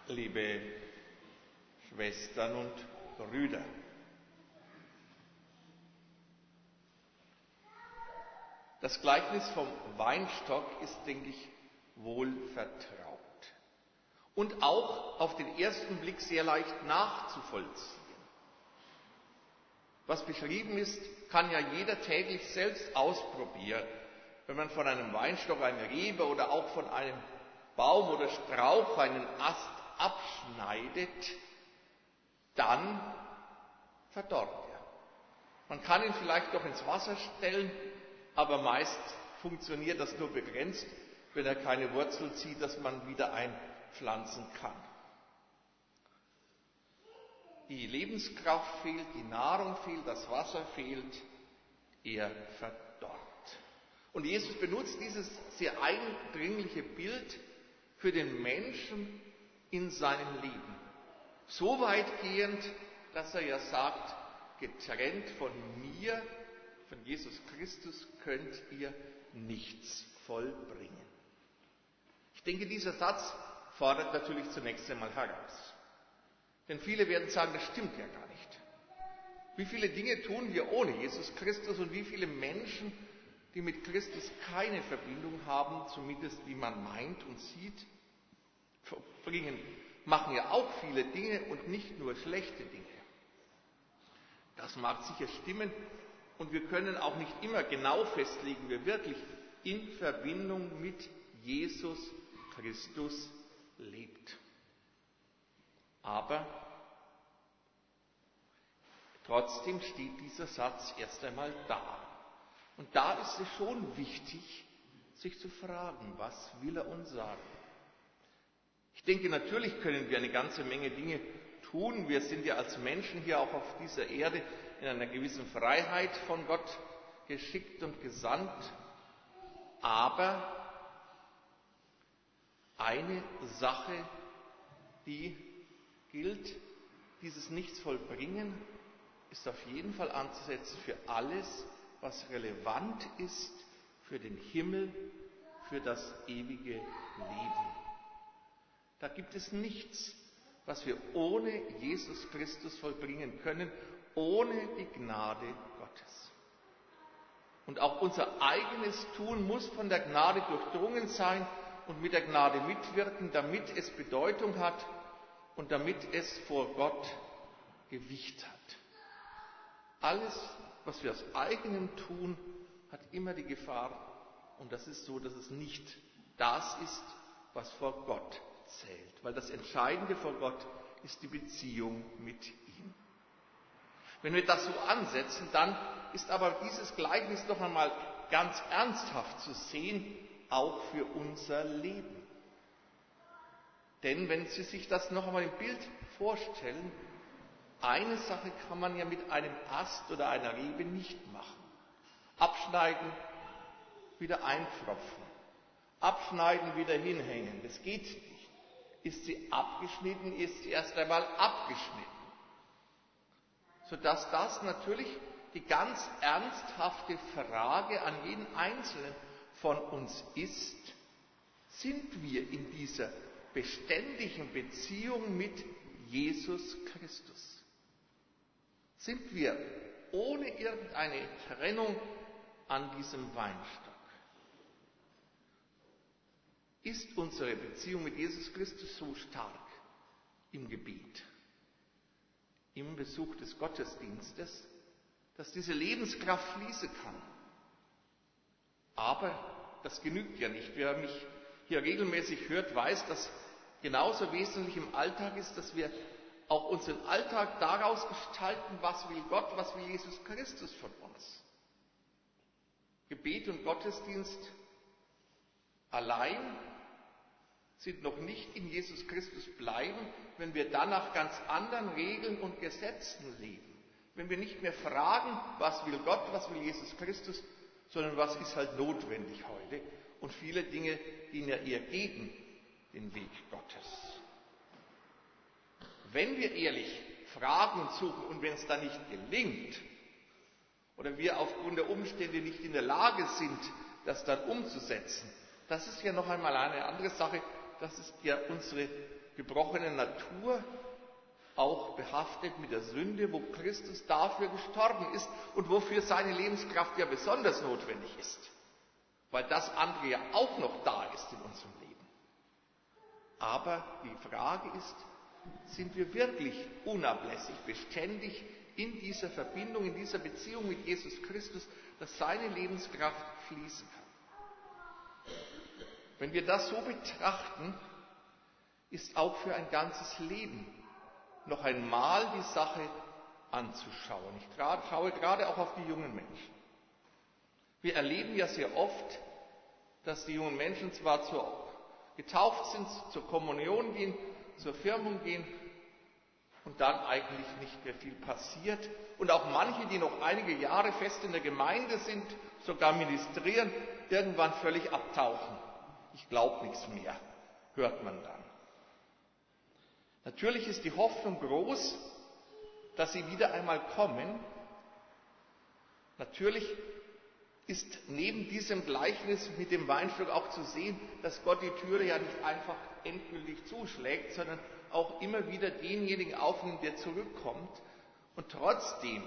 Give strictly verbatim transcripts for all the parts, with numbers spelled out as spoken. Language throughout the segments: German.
liebe Schwestern und Brüder. Das Gleichnis vom Weinstock ist, denke ich, wohl vertraut und auch auf den ersten Blick sehr leicht nachzuvollziehen. Was beschrieben ist, kann ja jeder täglich selbst ausprobieren. Wenn man von einem Weinstock eine Rebe oder auch von einem Baum oder Strauch einen Ast abschneidet, dann verdorrt er. Man kann ihn vielleicht noch ins Wasser stellen, aber meist funktioniert das nur begrenzt, wenn er keine Wurzel zieht, dass man wieder einpflanzen kann. Die Lebenskraft fehlt, die Nahrung fehlt, das Wasser fehlt, er verdorrt. Und Jesus benutzt dieses sehr eindringliche Bild für den Menschen in seinem Leben. So weitgehend, dass er ja sagt, getrennt von mir, von Jesus Christus, könnt ihr nichts vollbringen. Ich denke, dieser Satz fordert natürlich zunächst einmal heraus. Denn viele werden sagen, das stimmt ja gar nicht. Wie viele Dinge tun wir ohne Jesus Christus und wie viele Menschen, die mit Christus keine Verbindung haben, zumindest wie man meint und sieht, verbringen, machen ja auch viele Dinge und nicht nur schlechte Dinge. Das mag sicher stimmen und wir können auch nicht immer genau festlegen, wer wirklich in Verbindung mit Jesus Christus lebt. Aber trotzdem steht dieser Satz erst einmal da. Und da ist es schon wichtig, sich zu fragen, was will er uns sagen? Ich denke, natürlich können wir eine ganze Menge Dinge tun. Wir sind ja als Menschen hier auch auf dieser Erde in einer gewissen Freiheit von Gott geschickt und gesandt. Aber eine Sache, die gilt, dieses Nichtsvollbringen ist auf jeden Fall anzusetzen für alles, was relevant ist für den Himmel, für das ewige Leben. Da gibt es nichts, was wir ohne Jesus Christus vollbringen können, ohne die Gnade Gottes. Und auch unser eigenes Tun muss von der Gnade durchdrungen sein und mit der Gnade mitwirken, damit es Bedeutung hat und damit es vor Gott Gewicht hat. Alles, was wir aus eigenem tun, hat immer die Gefahr, und das ist so, dass es nicht das ist, was vor Gott zählt. Weil das Entscheidende vor Gott ist die Beziehung mit ihm. Wenn wir das so ansetzen, dann ist aber dieses Gleichnis noch einmal ganz ernsthaft zu sehen, auch für unser Leben. Denn wenn Sie sich das noch einmal im Bild vorstellen, eine Sache kann man ja mit einem Ast oder einer Rebe nicht machen. Abschneiden, wieder einpfropfen. Abschneiden, wieder hinhängen. Das geht nicht. Ist sie abgeschnitten, ist sie erst einmal abgeschnitten. Sodass das natürlich die ganz ernsthafte Frage an jeden Einzelnen von uns ist, sind wir in dieser beständigen Beziehung mit Jesus Christus? Sind wir ohne irgendeine Trennung an diesem Weinstock? Ist unsere Beziehung mit Jesus Christus so stark im Gebet, im Besuch des Gottesdienstes, dass diese Lebenskraft fließen kann? Aber das genügt ja nicht. Wer mich hier regelmäßig hört, weiß, dass genauso wesentlich im Alltag ist, dass wir auch unseren Alltag daraus gestalten, was will Gott, was will Jesus Christus von uns. Gebet und Gottesdienst allein sind noch nicht in Jesus Christus bleiben, wenn wir dann nach ganz anderen Regeln und Gesetzen leben. Wenn wir nicht mehr fragen, was will Gott, was will Jesus Christus, sondern was ist halt notwendig heute. Und viele Dinge gehen ja eher gegen den Weg Gottes. Wenn wir ehrlich fragen und suchen und wenn es dann nicht gelingt oder wir aufgrund der Umstände nicht in der Lage sind, das dann umzusetzen, das ist ja noch einmal eine andere Sache, das ist ja unsere gebrochene Natur, auch behaftet mit der Sünde, wo Christus dafür gestorben ist und wofür seine Lebenskraft ja besonders notwendig ist, weil das andere ja auch noch da ist in unserem Leben. Aber die Frage ist, sind wir wirklich unablässig, beständig in dieser Verbindung, in dieser Beziehung mit Jesus Christus, dass seine Lebenskraft fließen kann? Wenn wir das so betrachten, ist auch für ein ganzes Leben noch einmal die Sache anzuschauen. Ich schaue gerade auch auf die jungen Menschen. Wir erleben ja sehr oft, dass die jungen Menschen zwar zur, getauft sind, zur Kommunion gehen, zur Firmung gehen und dann eigentlich nicht mehr viel passiert. Und auch manche, die noch einige Jahre fest in der Gemeinde sind, sogar ministrieren, irgendwann völlig abtauchen. Ich glaube nichts mehr, hört man dann. Natürlich ist die Hoffnung groß, dass sie wieder einmal kommen. Natürlich ist neben diesem Gleichnis mit dem Weinstock auch zu sehen, dass Gott die Türe ja nicht einfach endgültig zuschlägt, sondern auch immer wieder denjenigen aufnimmt, der zurückkommt. Und trotzdem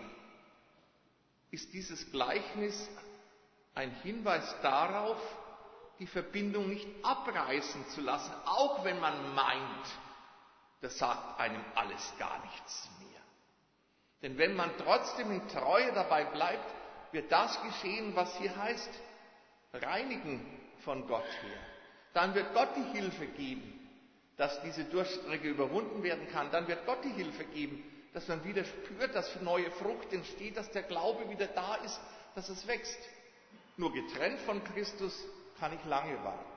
ist dieses Gleichnis ein Hinweis darauf, die Verbindung nicht abreißen zu lassen, auch wenn man meint, das sagt einem alles gar nichts mehr. Denn wenn man trotzdem in Treue dabei bleibt, wird das geschehen, was hier heißt, reinigen von Gott her. Dann wird Gott die Hilfe geben, dass diese Durststrecke überwunden werden kann. Dann wird Gott die Hilfe geben, dass man wieder spürt, dass neue Frucht entsteht, dass der Glaube wieder da ist, dass es wächst. Nur getrennt von Christus kann ich lange warten.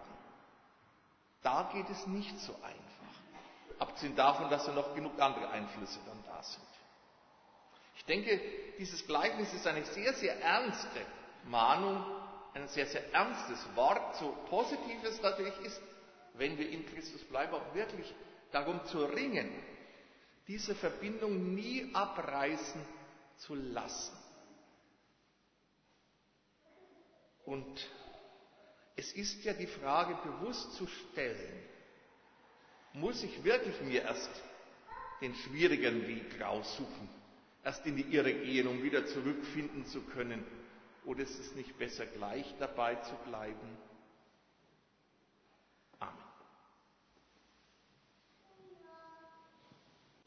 Da geht es nicht so einfach. Abgesehen davon, dass ja noch genug andere Einflüsse dann da sind. Ich denke, dieses Gleichnis ist eine sehr, sehr ernste Mahnung, ein sehr, sehr ernstes Wort, so positiv es natürlich ist, wenn wir in Christus bleiben, auch wirklich darum zu ringen, diese Verbindung nie abreißen zu lassen. Und es ist ja die Frage bewusst zu stellen, muss ich wirklich mir erst den schwierigeren Weg raussuchen, erst in die Irre gehen, um wieder zurückfinden zu können? Oder ist es nicht besser, gleich dabei zu bleiben?